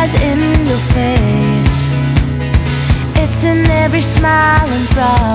lies in your face. It's in every smile and frown.